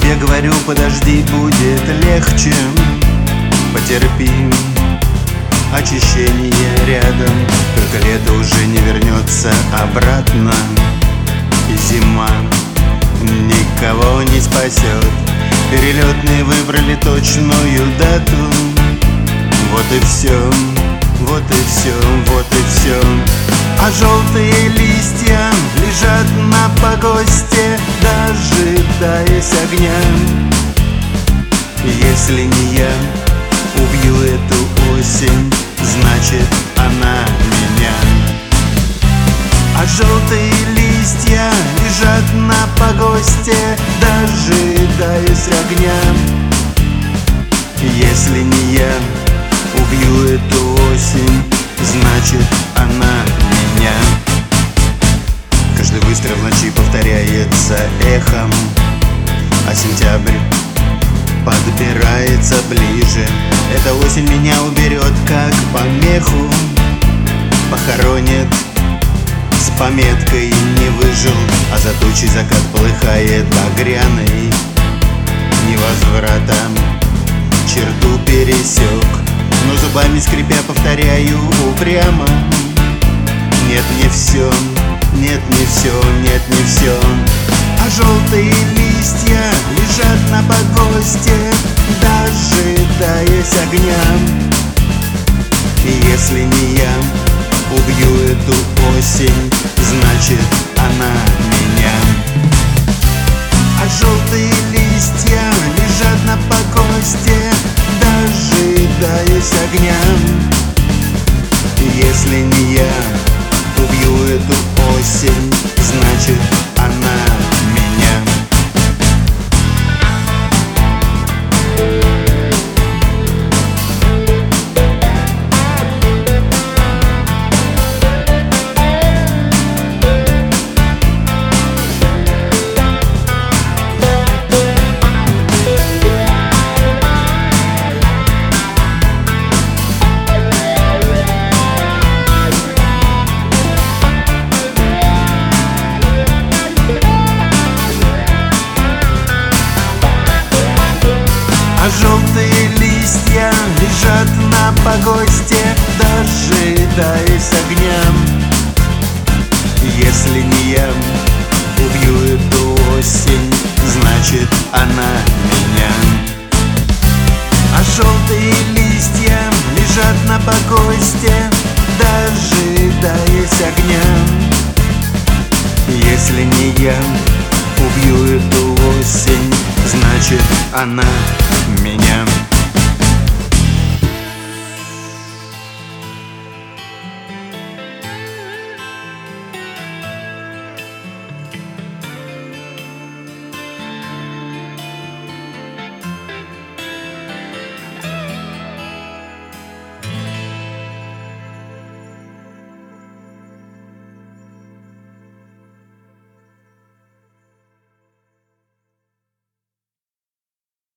Тебе говорю, подожди, будет легче. Потерпи, очищение рядом. Только лето уже не вернется обратно, и зима никого не спасет. Перелетные выбрали точную дату. Вот и все, вот и все, вот и все. А желтые листья лежат на погосте, дожидаясь огня. Если не я убью эту осень, значит она меня. А желтые листья лежат на погосте, дожидаясь огня. Если не я убью эту осень, значит она меня. Каждый выстрел в ночи повторяется эхом, а сентябрь подбирается ближе. Эта осень меня уберет, как помеху, похоронит с пометкой «не выжил», а за тучей закат полыхает багряный. Невозвратом черту пересек, но зубами скрипя повторяю упрямо: нет, не все, нет, не все, нет, не все. А желтые листья лежат на погосте, дожидаясь огня. И если не я убью эту осень, значит она меня. А желтые листья лежат на погосте, дожидаясь огня. Если не я убью эту осень, значит она меня. А желтые листья лежат на погосте, дожидаясь огня. Если не я убью эту осень, значит она меня. А желтые листья лежат на погосте, дожидаясь огня. Если не я убью эту осень, значит она